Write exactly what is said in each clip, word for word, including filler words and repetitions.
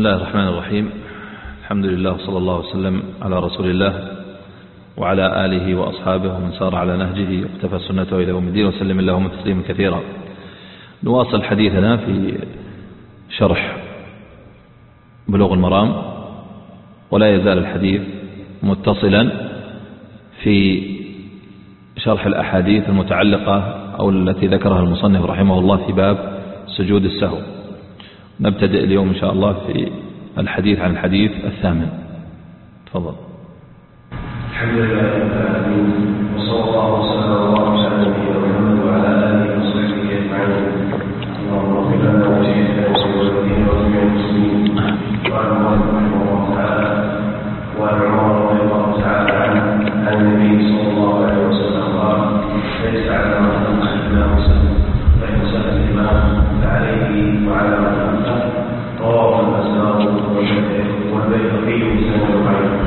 الله الرحمن الرحيم. الحمد لله صلى الله وسلم على رسول الله وعلى آله وأصحابه ومن سار على نهجه واقتفى سنته إلى يوم الدين وسلم اللهم تسليما كثيرا. نواصل حديثنا في شرح بلوغ المرام، ولا يزال الحديث متصلا في شرح الأحاديث المتعلقة أو التي ذكرها المصنف رحمه الله في باب سجود السهو. نبتدئ اليوم إن شاء الله في الحديث عن الحديث الثامن. تفضل. الحمد لله رب العالمين، وصلى الله وسلم وبارك على نبينا محمد وعلى اله وصحبه اجمعين. اللهم اغفر لنا ولشيخنا ولوالدينا ولجميع المسلمين. وعن مالك رحمه الله تعالى وعن عمر رضي الله تعالى عنه عن النبي صلى الله عليه وسلم قال: ليس على من خلفنا وسلم فإن سأل الإمام فعليه وعلى من خلفه. رواه البزار والبيهقي بسند ضعيف.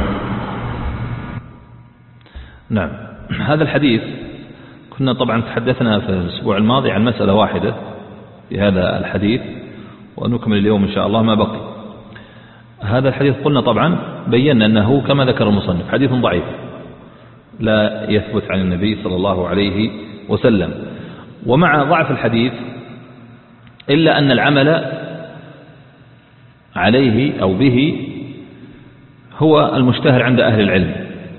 نعم، هذا الحديث كنا طبعا تحدثنا في الأسبوع الماضي عن مسألة واحدة في هذا الحديث، ونكمل اليوم إن شاء الله ما بقي. هذا الحديث قلنا طبعا بينا أنه كما ذكر المصنف حديث ضعيف لا يثبت عن النبي صلى الله عليه وسلم. ومع ضعف الحديث إلا أن العمل عليه أو به هو المشتهر عند أهل العلم،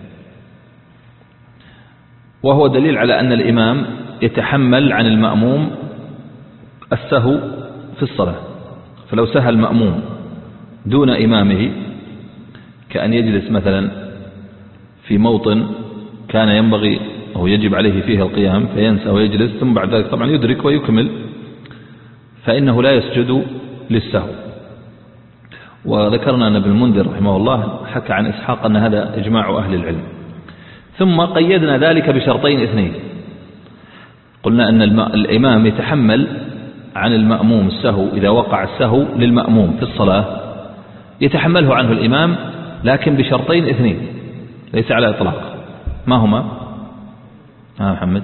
وهو دليل على أن الإمام يتحمل عن المأموم السهو في الصلاة. فلو سهى المأموم دون إمامه، كأن يجلس مثلا في موطن كان ينبغي أو يجب عليه فيه القيام فينسى ويجلس، ثم بعد ذلك طبعا يدرك ويكمل، فإنه لا يسجد للسهو. وذكرنا أن ابن المنذر رحمه الله حكى عن إسحاق أن هذا إجماع أهل العلم. ثم قيدنا ذلك بشرطين اثنين. قلنا أن الإمام يتحمل عن المأموم السهو إذا وقع السهو للمأموم في الصلاة، يتحمله عنه الإمام لكن بشرطين اثنين ليس على إطلاق. ما هما؟ ها محمد.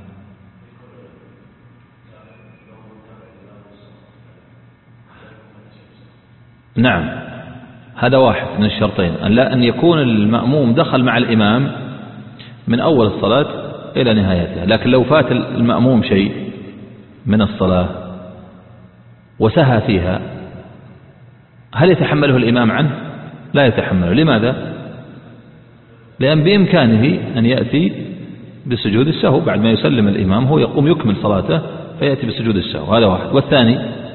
نعم، هذا واحد من الشرطين، أن لا أن يكون المأموم دخل مع الإمام من أول الصلاة إلى نهايتها. لكن لو فات المأموم شيء من الصلاة وسهى فيها، هل يتحمله الإمام عنه؟ لا يتحمله. لماذا؟ لأن بإمكانه أن يأتي بسجود السهو بعد ما يسلم الإمام، هو يقوم يكمل صلاته فيأتي بسجود السهو. هذا واحد. والثاني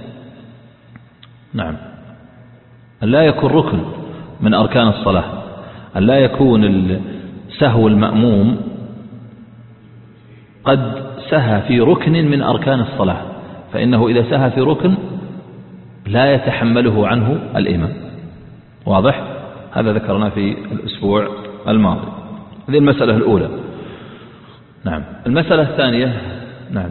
نعم أن لا يكون ركن من أركان الصلاة، أن لا يكون سهو المأموم قد سهى في ركن من أركان الصلاة، فإنه إذا سهى في ركن لا يتحمله عنه الإمام. واضح؟ هذا ذكرنا في الأسبوع الماضي. هذه المسألة الأولى. نعم. المسألة الثانية نعم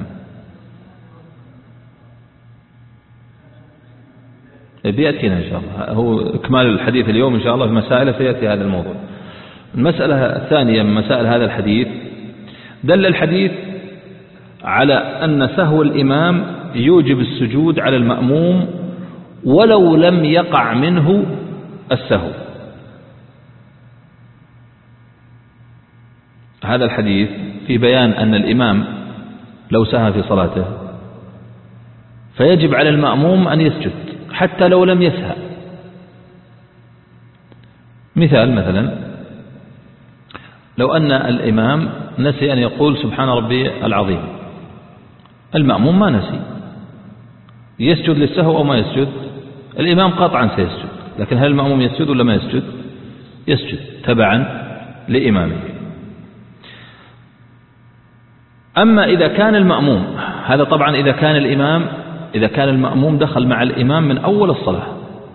بيأتينا إن شاء الله، هو إكمال الحديث اليوم إن شاء الله في مسائل سيأتي هذا الموضوع. المسألة الثانية من مسائل هذا الحديث، دل الحديث على أن سهو الإمام يوجب السجود على المأموم ولو لم يقع منه السهو. هذا الحديث في بيان أن الإمام لو سهى في صلاته فيجب على المأموم أن يسجد حتى لو لم يسهى. مثال مثلا لو أن الإمام نسي أن يقول سبحان ربي العظيم، المأموم ما نسي، يسجد للسهو أو ما يسجد؟ الإمام قطعا سيسجد، لكن هل المأموم يسجد ولا ما يسجد؟ يسجد تبعا لإمامه. أما إذا كان المأموم، هذا طبعا إذا كان الإمام إذا كان المأموم دخل مع الإمام من أول الصلاة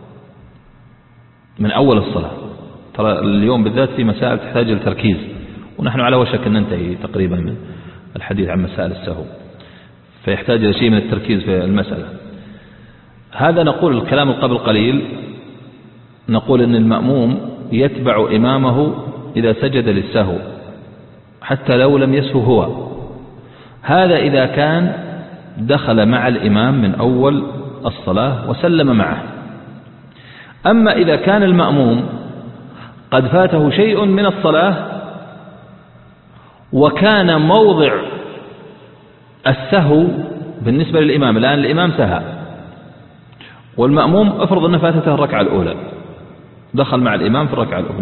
من أول الصلاة ترى اليوم بالذات في مسائل تحتاج للتركيز، ونحن على وشك أن ننتهي تقريبا من الحديث عن مسائل السهو، فيحتاج إلى شيء من التركيز في المسألة. هذا نقول الكلام قبل قليل، نقول أن المأموم يتبع إمامه إذا سجد للسهو حتى لو لم يسهو هو. هذا إذا كان دخل مع الإمام من أول الصلاة وسلم معه. أما إذا كان المأموم قد فاته شيء من الصلاة وكان موضع السهو بالنسبة للإمام، الآن الإمام سهى والمأموم افرض أن فاتته الركعة الأولى، دخل مع الإمام في الركعة الأولى،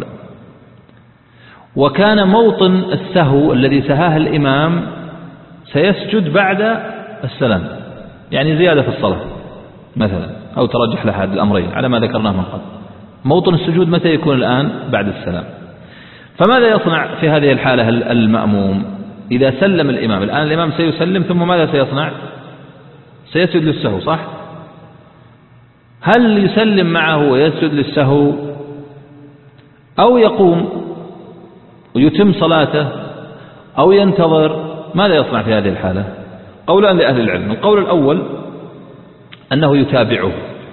وكان موطن السهو الذي سهاه الإمام سيسجد بعد السلام، يعني زيادة في الصلاة مثلا، أو ترجح لأحد الأمرين على ما ذكرناه من قبل. موطن السجود متى يكون؟ الآن بعد السلام. فماذا يصنع في هذه الحالة المأموم إذا سلم الإمام؟ الآن الإمام سيسلم، ثم ماذا سيصنع؟ سيسجد للسهو، صح؟ هل يسلم معه ويسجد للسهو، أو يقوم ويتم صلاته، أو ينتظر؟ ماذا يصنع في هذه الحالة؟ قولان لأهل العلم. القول الأول أنه يتابعه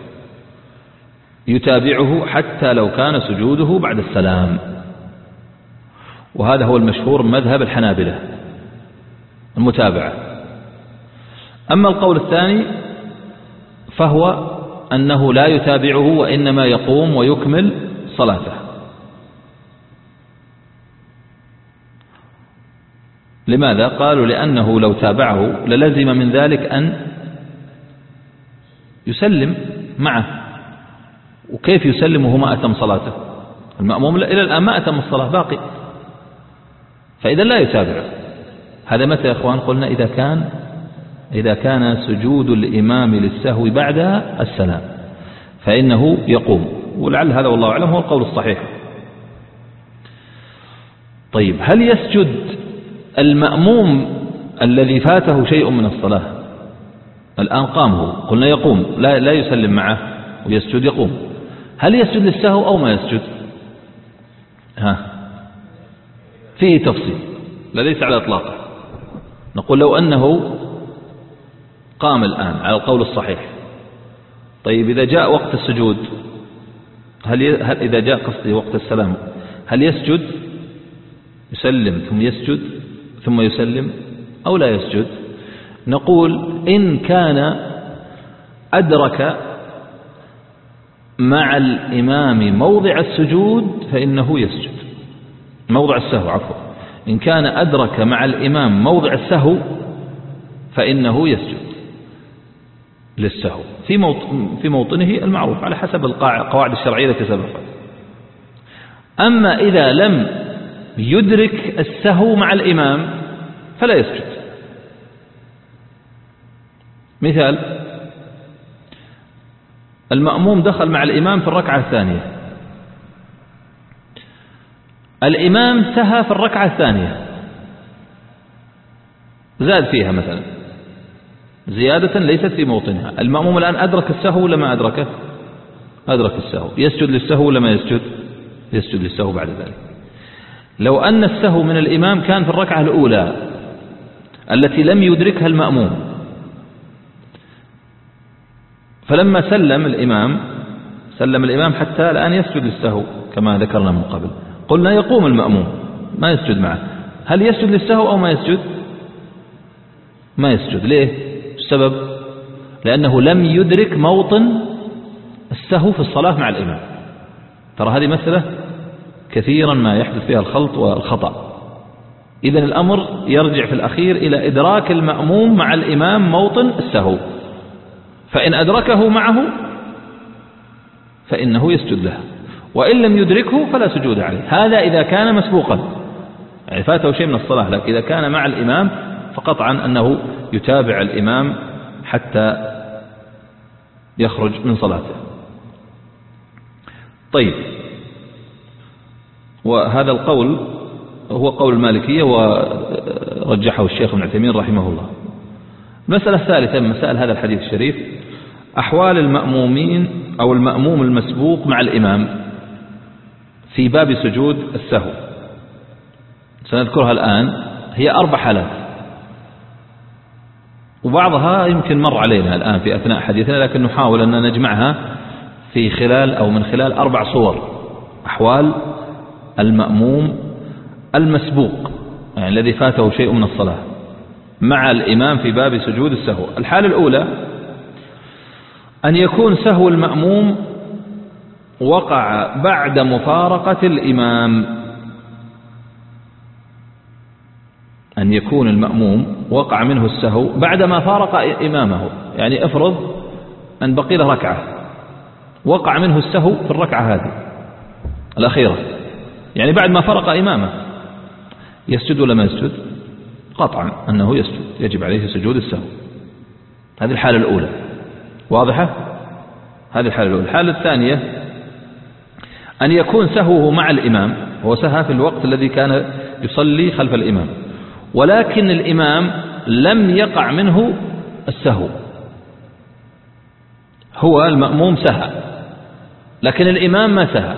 يتابعه حتى لو كان سجوده بعد السلام، وهذا هو المشهور من مذهب الحنابلة، المتابعة. أما القول الثاني فهو أنه لا يتابعه، وإنما يقوم ويكمل صلاته. لماذا؟ قالوا لأنه لو تابعه للزم من ذلك أن يسلم معه، وكيف يسلم وهو ما أتم صلاته؟ المأموم إلى الآن ما أتم الصلاة، باقي، فإذا لا يتابعه. هذا متى يا أخوان؟ قلنا إذا كان إذا كان سجود الإمام للسهو بعد السلام فإنه يقوم، ولعل هذا والله أعلم هو القول الصحيح. طيب، هل يسجد المأموم الذي فاته شيء من الصلاة؟ الآن قام هو، قلنا يقوم، لا, لا يسلم معه ويسجد، يقوم. هل يسجد للسهو أو ما يسجد؟ ها فيه تفصيل، لا ليس على إطلاقه. نقول لو أنه قام الآن على القول الصحيح، طيب إذا جاء وقت السجود، هل, ي... هل إذا جاء قصدي وقت السلام، هل يسجد يسلم ثم يسجد ثم يسلم أو لا يسجد؟ نقول إن كان أدرك مع الإمام موضع السجود فإنه يسجد، موضع السهو عفوا، إن كان أدرك مع الإمام موضع السهو فإنه يسجد للسهو في موطن في موطنه المعروف على حسب القواعد الشرعية التي سبقت. أما إذا لم يدرك السهو مع الإمام فلا يسجد. مثال: المأموم دخل مع الإمام في الركعة الثانية، الإمام سهى في الركعة الثانية، زاد فيها مثلا زيادة ليست في موطنها. المأموم الآن أدرك السهو ولا ما أدركه؟ أدرك السهو، يسجد للسهو ولا ما يسجد؟ يسجد للسهو بعد ذلك. لو أن السهو من الإمام كان في الركعة الأولى التي لم يدركها المأموم، فلما سلم الإمام سلم الإمام حتى الآن يسجد للسهو كما ذكرنا من قبل، قلنا يقوم المأموم ما يسجد معه. هل يسجد للسهو أو ما يسجد؟ ما يسجد. ليه؟ السبب لأنه لم يدرك موطن السهو في الصلاة مع الإمام. ترى هذه مسألة كثيرا ما يحدث فيها الخلط والخطأ. إذن الأمر يرجع في الأخير إلى إدراك المأموم مع الإمام موطن السهو، فإن أدركه معه فإنه يسجد له، وإن لم يدركه فلا سجود عليه. هذا إذا كان مسبوقا، يعني فاته شيء من الصلاة، لكن إذا كان مع الإمام فقطعا أنه يتابع الإمام حتى يخرج من صلاته. طيب، وهذا القول هو قول المالكية ورجحه الشيخ ابن عثيمين رحمه الله. المسألة الثالثة من مسائل هذا الحديث الشريف أحوال المأمومين أو المأموم المسبوق مع الإمام في باب سجود السهو. سنذكرها الآن، هي أربع حالات، وبعضها يمكن مر علينا الآن في أثناء حديثنا، لكن نحاول أن نجمعها في خلال أو من خلال أربع صور. أحوال المأموم المسبوق، يعني الذي فاته شيء من الصلاة، مع الإمام في باب سجود السهو. الحالة الأولى أن يكون سهو المأموم وقع بعد مفارقة الإمام، أن يكون المأموم وقع منه السهو بعدما فارق إمامه. يعني افرض أن بقي له ركعة، وقع منه السهو في الركعة هذه الأخيرة، يعني بعد ما فرق إمامه، يسجد ولا ما يسجد؟ قطعا أنه يسجد، يجب عليه سجود السهو. هذه الحالة الأولى واضحة. هذه الحالة الأولى. الحالة الثانية أن يكون سهوه مع الإمام، هو سهى في الوقت الذي كان يصلي خلف الإمام، ولكن الإمام لم يقع منه السهو، هو المأموم سهى لكن الإمام ما سهى،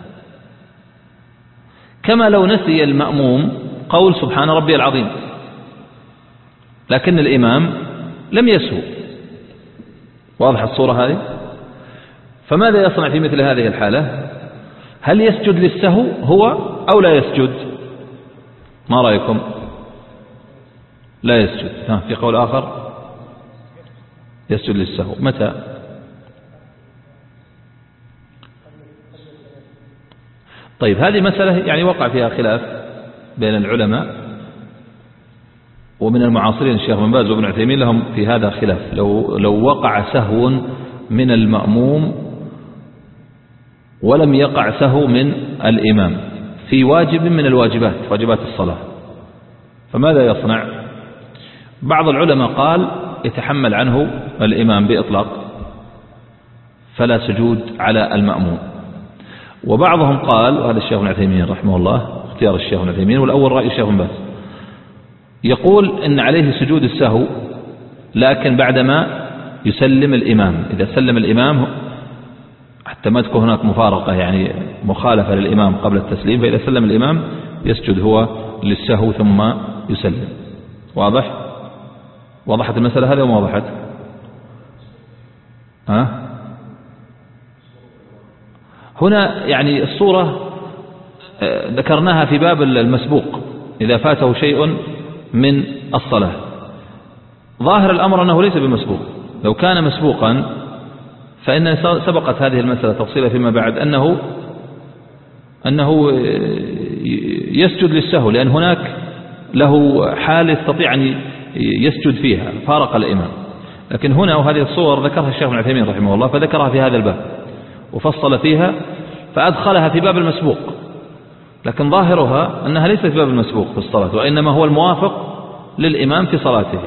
كما لو نسي المأموم قول سبحان ربي العظيم لكن الإمام لم يسهو. واضح الصورة هذه؟ فماذا يصنع في مثل هذه الحالة؟ هل يسجد للسهو هو أو لا يسجد؟ ما رأيكم؟ لا يسجد. ها في قول آخر يسجد للسهو. متى؟ طيب هذه مسألة يعني وقع فيها خلاف بين العلماء، ومن المعاصرين الشيخ بن باز وابن عثيمين لهم في هذا خلاف. لو لو وقع سهو من المأموم ولم يقع سهو من الإمام في واجب من الواجبات، واجبات الصلاة، فماذا يصنع؟ بعض العلماء قال يتحمل عنه الإمام بإطلاق فلا سجود على المأموم، وبعضهم قال، وهذا الشيخ بن عثيمين رحمه الله اختيار الشيخ بن عثيمين والأول رأي الشيخ بن باز، يقول إن عليه سجود السهو لكن بعدما يسلم الإمام. إذا سلم الإمام حتى ما تكون هناك مفارقة يعني مخالفة للإمام قبل التسليم، فإذا سلم الإمام يسجد هو للسهو ثم يسلم. واضح؟ وضحت المسألة هذه وما وضحت؟ ها؟ هنا يعني الصورة ذكرناها في باب المسبوق إذا فاته شيء من الصلاة. ظاهر الأمر أنه ليس بمسبوق، لو كان مسبوقا فإن سبقت هذه المسألة تفصيلا فيما بعد أنه أنه يسجد للسهو، لأن هناك له حال يستطيع أن يسجد فيها فارق الإمام. لكن هنا وهذه الصور ذكرها الشيخ ابن عثيمين رحمه الله فذكرها في هذا الباب وفصل فيها فأدخلها في باب المسبوق، لكن ظاهرها أنها ليست في باب المسبوق في الصلاة، وإنما هو الموافق للإمام في صلاته.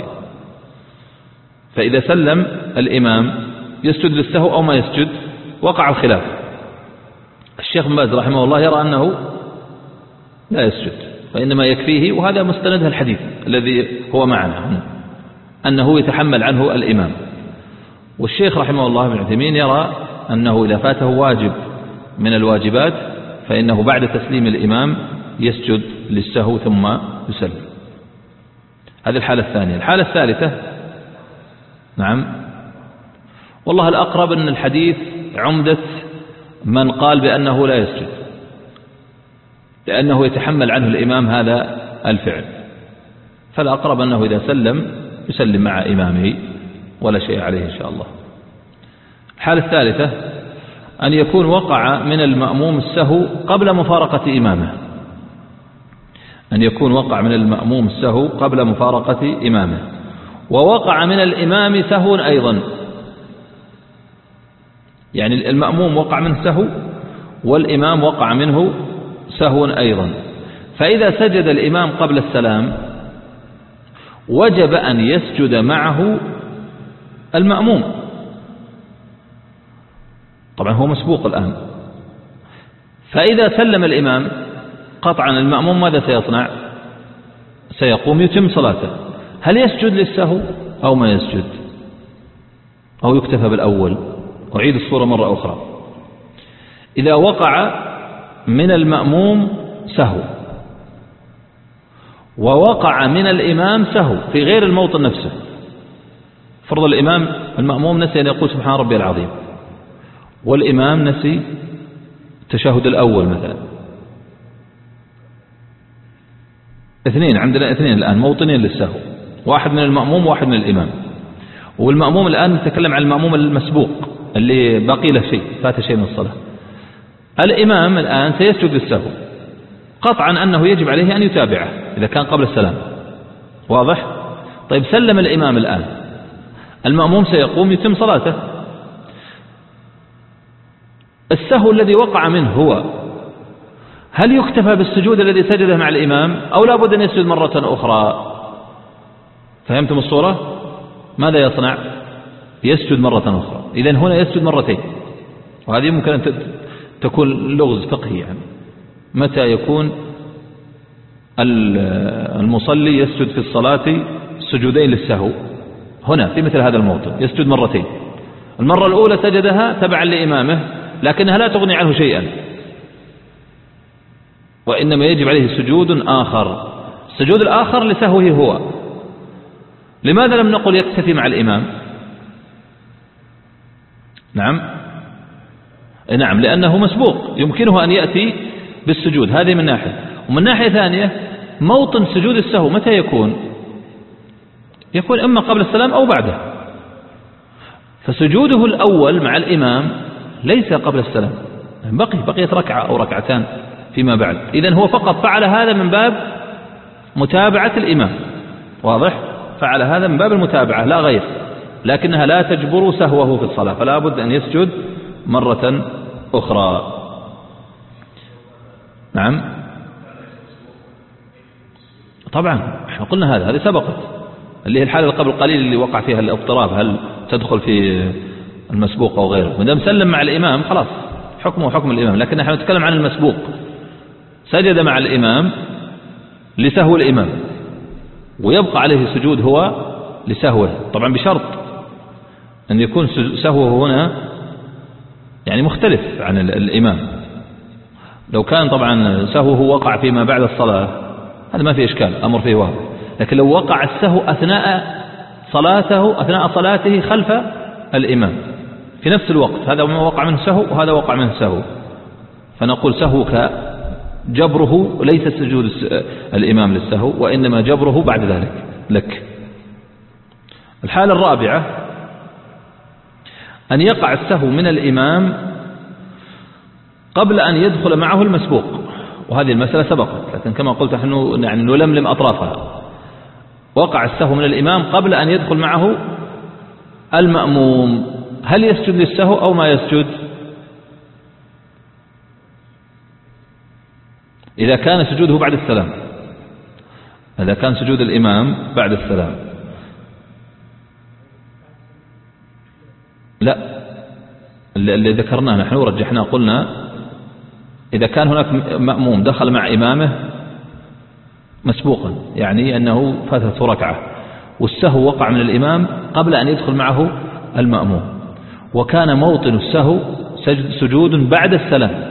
فإذا سلم الإمام يسجد للسهو أو ما يسجد؟ وقع الخلاف. الشيخ بن باز رحمه الله يرى أنه لا يسجد وإنما يكفيه، وهذا مستندها الحديث الذي هو معنا أنه يتحمل عنه الإمام. والشيخ رحمه الله بن عثيمين يرى أنه إذا فاته واجب من الواجبات فإنه بعد تسليم الإمام يسجد للسهو ثم يسلم. هذه الحالة الثانية. الحالة الثالثة، نعم، والله الأقرب أن الحديث عمدة من قال بأنه لا يسجد، لأنه يتحمل عنه الإمام هذا الفعل، فالأقرب أنه إذا سلم يسلم مع إمامه ولا شيء عليه إن شاء الله. الحالة الثالثة أن يكون وقع من المأموم السهو قبل مفارقة إمامه، أن يكون وقع من المأموم السهو قبل مفارقة إمامه، ووقع من الإمام سهو أيضا، يعني المأموم وقع منه سهو والإمام وقع منه سهو أيضا. فإذا سجد الإمام قبل السلام وجب أن يسجد معه المأموم، طبعا هو مسبوق الآن. فإذا سلم الإمام قطعا المأموم ماذا سيصنع؟ سيقوم يتم صلاته. هل يسجد للسهو أو ما يسجد أو يكتفى بالأول؟ أعيد الصورة مرة أخرى. إذا وقع من المأموم سهو ووقع من الإمام سهو في غير الموطن نفسه، فرض الإمام المأموم نسي أن يقول سبحان ربي العظيم والإمام نسي التشهد الأول مثلا، اثنين عندنا اثنين الآن موطنين للسهو، واحد من المأموم وواحد من الإمام. والمأموم الآن نتكلم عن المأموم المسبوق اللي باقي له شيء، فات شيء من الصلاة. الإمام الآن سيسجد للسهو، قطعا أنه يجب عليه أن يتابعه إذا كان قبل السلام، واضح؟ طيب سلم الإمام الآن، المأموم سيقوم يتم صلاته. السهو الذي وقع منه هو هل يكتفى بالسجود الذي سجده مع الإمام أو لا بد أن يسجد مرة أخرى؟ فهمتم الصورة؟ ماذا يصنع؟ يسجد مرة أخرى. إذن هنا يسجد مرتين، وهذه ممكن أن تكون لغز فقهي، يعني متى يكون المصلي يسجد في الصلاة سجودين للسهو؟ هنا في مثل هذا الموطن يسجد مرتين، المرة الأولى سجدها تبعا لإمامه لكنها لا تغني عنه شيئا، وإنما يجب عليه سجود آخر، السجود الآخر لسهوه هو. لماذا لم نقل يكتفي مع الإمام؟ نعم نعم لأنه مسبوق يمكنه أن يأتي بالسجود، هذه من ناحية. ومن ناحية ثانية موطن سجود السهو متى يكون؟ يكون إما قبل السلام أو بعده، فسجوده الأول مع الإمام ليس قبل السلام، بقي بقيت ركعة أو ركعتان فيما بعد. إذن هو فقط فعل هذا من باب متابعة الإمام، واضح؟ فعل هذا من باب المتابعة لا غير، لكنها لا تجبر سهوه في الصلاة، فلا بد أن يسجد مرة أخرى. نعم طبعا احنا قلنا هذا هذه سبقت، اللي هي الحالة قبل قليل اللي وقع فيها الاضطراب، هل تدخل في المسبوق أو غيره. مدام سلم مع الإمام خلاص حكمه حكم الإمام، لكن احنا نتكلم عن المسبوق، سجد مع الإمام لسهو الإمام ويبقى عليه سجود هو لسهوه، طبعا بشرط أن يكون سهوه هنا يعني مختلف عن الإمام. لو كان طبعا سهوه وقع فيما بعد الصلاة هذا ما في إشكال، أمر فيه واضح، لكن لو وقع السهو أثناء صلاته أثناء صلاته خلف الإمام في نفس الوقت، هذا ما وقع منه سهو وهذا وقع منه سهو، فنقول سهوك جبره ليس سجود الإمام للسهو، وإنما جبره بعد ذلك لك. الحالة الرابعة أن يقع السهو من الإمام قبل أن يدخل معه المسبوق، وهذه المسألة سبقت، لكن كما قلت نحن يعني نلملم أطرافها. وقع السهو من الإمام قبل أن يدخل معه المأموم، هل يسجد للسهو أو ما يسجد؟ إذا كان سجوده بعد السلام، إذا كان سجود الإمام بعد السلام لا، اللي ذكرناه نحن ورجحنا قلنا إذا كان هناك مأموم دخل مع إمامه مسبوقا، يعني أنه فاتته ركعة والسهو وقع من الإمام قبل أن يدخل معه المأموم، وكان موطن السهو سجود بعد السلام،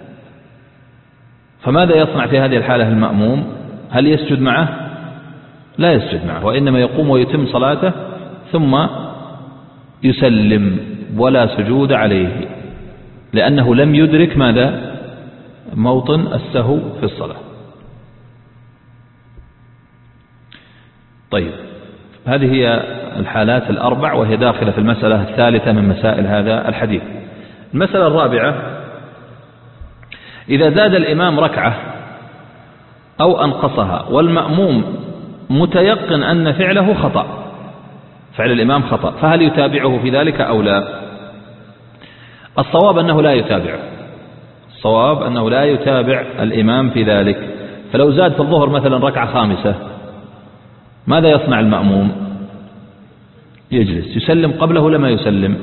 فماذا يصنع في هذه الحالة المأموم؟ هل يسجد معه؟ لا يسجد معه، وإنما يقوم ويتم صلاته ثم يسلم ولا سجود عليه، لأنه لم يدرك ماذا؟ موطن السهو في الصلاة. طيب هذه هي الحالات الأربع، وهي داخلة في المسألة الثالثة من مسائل هذا الحديث. المسألة الرابعة إذا زاد الإمام ركعة أو أنقصها والمأموم متيقن أن فعله خطأ، فعل الإمام خطأ، فهل يتابعه في ذلك أو لا؟ الصواب أنه لا يتابعه، الصواب أنه لا يتابع الإمام في ذلك. فلو زاد في الظهر مثلا ركعة خامسة ماذا يصنع المأموم؟ يجلس يسلم قبله لما يسلم،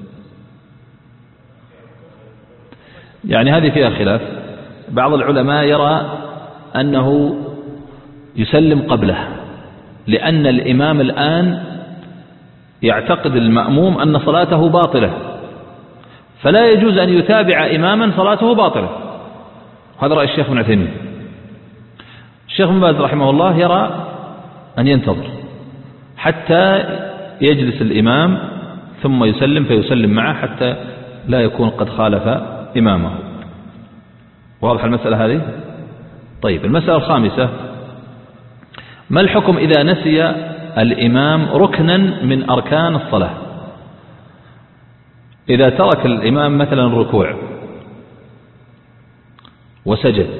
يعني هذه فيها خلاف. بعض العلماء يرى أنه يسلم قبله، لأن الإمام الآن يعتقد المأموم أن صلاته باطلة، فلا يجوز أن يتابع إماما صلاته باطلة. هذا رأي الشيخ ابن عثيمين. الشيخ ابن باز رحمه الله يرى أن ينتظر حتى يجلس الإمام ثم يسلم فيسلم معه حتى لا يكون قد خالف إمامه. واضح المسألة هذه؟ طيب المسألة الخامسة ما الحكم إذا نسي الإمام ركنا من أركان الصلاة؟ إذا ترك الإمام مثلا الركوع وسجد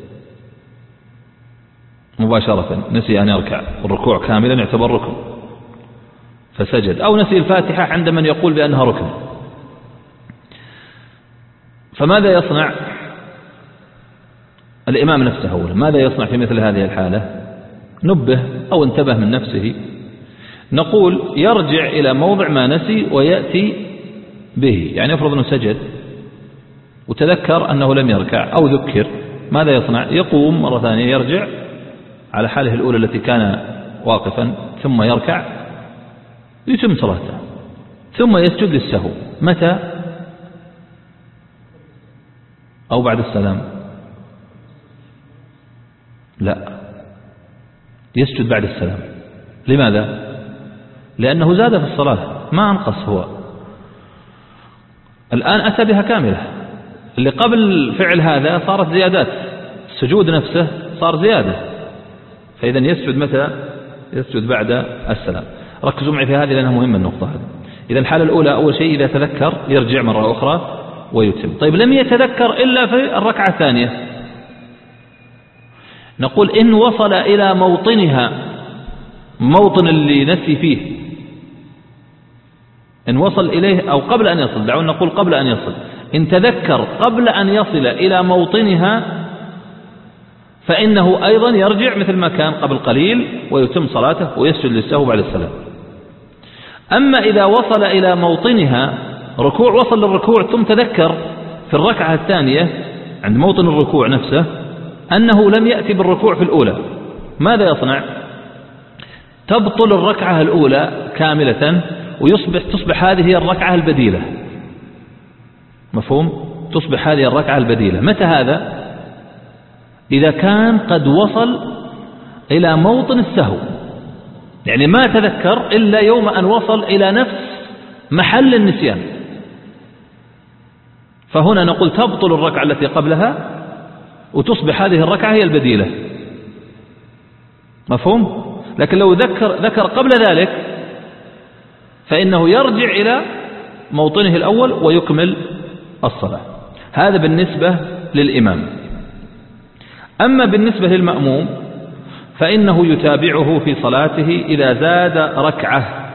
مباشرة، نسي أن يركع والركوع كاملا يعتبر ركن فسجد، أو نسي الفاتحة عند من يقول بأنها ركن، فماذا يصنع الإمام نفسه أولا؟ ماذا يصنع في مثل هذه الحالة؟ نبه أو انتبه من نفسه، نقول يرجع إلى موضع ما نسي ويأتي به. يعني يفرض أنه سجد وتذكر أنه لم يركع أو ذكر، ماذا يصنع؟ يقوم مرة ثانية يرجع على حاله الأولى التي كان واقفا، ثم يركع يتم صلاته، ثم يسجد للسهو. متى؟ أو بعد السلام؟ لا، يسجد بعد السلام. لماذا؟ لأنه زاد في الصلاة ما أنقص، هو الآن أتى بها كاملة. اللي قبل فعل هذا صارت زيادات، السجود نفسه صار زيادة، فإذا يسجد متى؟ يسجد بعد السلام. ركزوا معي في هذه لأنها مهمة النقطة هذه. إذا الحالة الأولى أول شيء إذا تذكر يرجع مرة أخرى ويتم. طيب لم يتذكر إلا في الركعة الثانية، نقول إن وصل إلى موطنها، موطن اللي نسي فيه، إن وصل إليه أو قبل أن يصل، دعونا نقول قبل أن يصل، إن تذكر قبل أن يصل إلى موطنها فإنه أيضا يرجع مثل ما كان قبل قليل ويتم صلاته ويسجد للسهو بعد السلام. أما إذا وصل إلى موطنها، ركوع، وصل للركوع ثم تذكر في الركعة الثانية عند موطن الركوع نفسه أنه لم يأتي بالركوع في الأولى، ماذا يصنع؟ تبطل الركعة الأولى كاملة ويصبح تصبح هذه هي الركعة البديلة. مفهوم؟ تصبح هذه الركعة البديلة. متى هذا؟ إذا كان قد وصل إلى موطن السهو، يعني ما تذكر إلا يوم أن وصل إلى نفس محل النسيان، فهنا نقول تبطل الركعة التي قبلها وتصبح هذه الركعة هي البديلة. مفهوم؟ لكن لو ذكر ذكر قبل ذلك فإنه يرجع إلى موطنه الأول ويكمل الصلاة. هذا بالنسبة للإمام. أما بالنسبة للمأموم فإنه يتابعه في صلاته إذا زاد ركعة.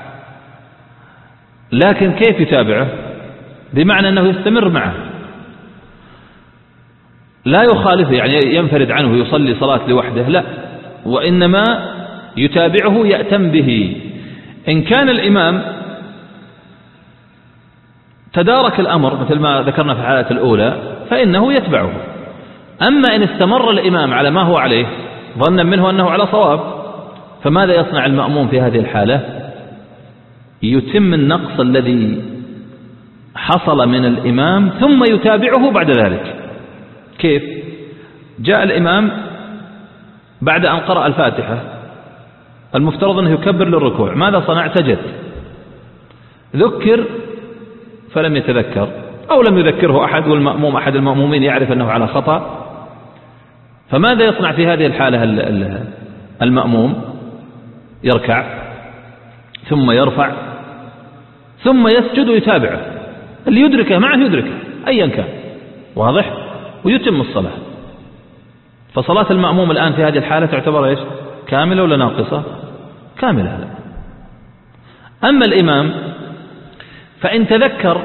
لكن كيف يتابعه؟ بمعنى أنه يستمر معه، لا يخالفه، يعني ينفرد عنه يصلي صلاة لوحده، لا، وإنما يتابعه يأتم به. إن كان الإمام تدارك الأمر مثل ما ذكرنا في الحالة الأولى فإنه يتبعه. أما إن استمر الإمام على ما هو عليه ظنا منه أنه على صواب، فماذا يصنع المأموم في هذه الحالة؟ يتم النقص الذي حصل من الإمام ثم يتابعه بعد ذلك. كيف؟ جاء الإمام بعد أن قرأ الفاتحة، المفترض أنه يكبر للركوع، ماذا صنع؟ سجد. ذكر فلم يتذكر أو لم يذكره أحد، والمأموم أحد المأمومين يعرف أنه على خطأ، فماذا يصنع في هذه الحالة المأموم؟ يركع ثم يرفع ثم يسجد ويتابعه، اللي يدركه معه يدركه أيا كان، واضح؟ ويتم الصلاة. فصلاة المأموم الآن في هذه الحالة تعتبر إيش؟ كاملة ولا ناقصة؟ كاملة. أما الإمام فإن تذكر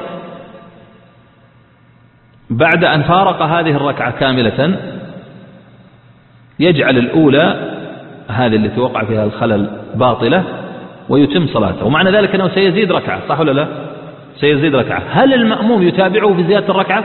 بعد أن فارق هذه الركعة كاملة يجعل الأولى هذه التي وقع فيها الخلل باطلة ويتم صلاته، ومعنى ذلك أنه سيزيد ركعة، صح ولا لا؟ سيزيد ركعة. هل المأموم يتابعه في زيادة الركعة؟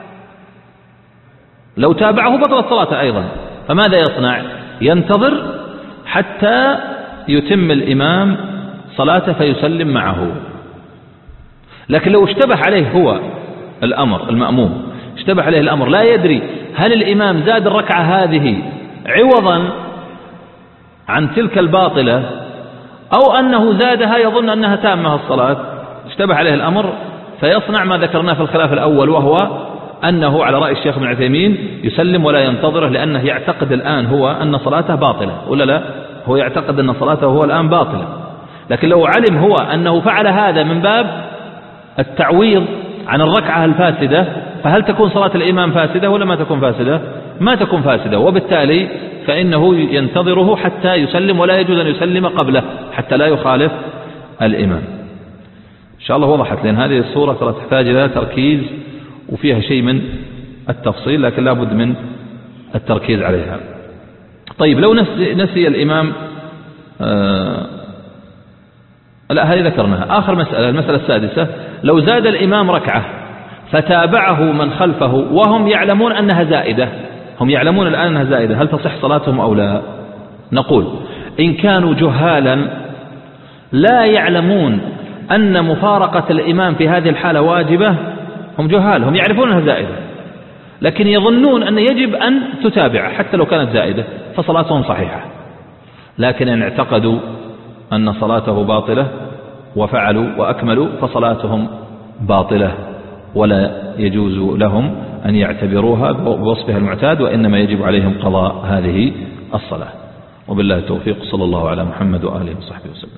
لو تابعه بطلت صلاته أيضا، فماذا يصنع؟ ينتظر حتى يتم الإمام صلاته فيسلم معه. لكن لو اشتبه عليه هو الأمر، المأموم اشتبه عليه الأمر، لا يدري هل الإمام زاد الركعة هذه عوضا عن تلك الباطلة أو أنه زادها يظن أنها تامة الصلاة، اشتبه عليه الأمر، فيصنع ما ذكرناه في الخلاف الأول، وهو أنه على رأي الشيخ ابن عثيمين يسلم ولا ينتظره، لأنه يعتقد الآن هو أن صلاته باطلة، ولا لا؟ هو يعتقد أن صلاته هو الآن باطلة. لكن لو علم هو أنه فعل هذا من باب التعويض عن الركعة الفاسدة، فهل تكون صلاة الإمام فاسدة ولا ما تكون فاسدة؟ ما تكون فاسدة، وبالتالي فإنه ينتظره حتى يسلم، ولا يجوز أن يسلم قبله حتى لا يخالف الإمام. إن شاء الله وضحت، لأن هذه الصورة ترى تحتاج إلى تركيز وفيها شيء من التفصيل، لكن لا بد من التركيز عليها. طيب لو نسي, نسي الإمام آه لا هذه ذكرناها. آخر مسألة، المسألة السادسة، لو زاد الإمام ركعة فتابعه من خلفه وهم يعلمون أنها زائدة، هم يعلمون الآن أنها زائدة، هل تصح صلاتهم أو لا؟ نقول إن كانوا جهالا لا يعلمون أن مفارقة الإمام في هذه الحالة واجبة، هم جهال، هم يعرفون أنها زائدة لكن يظنون أن يجب أن تتابع حتى لو كانت زائدة، فصلاتهم صحيحة. لكن إن اعتقدوا أن صلاته باطلة وفعلوا وأكملوا فصلاتهم باطلة، ولا يجوز لهم أن يعتبروها بوصفها المعتاد، وإنما يجب عليهم قضاء هذه الصلاة. وبالله التوفيق، صلى الله على محمد وآله وصحبه وسلم.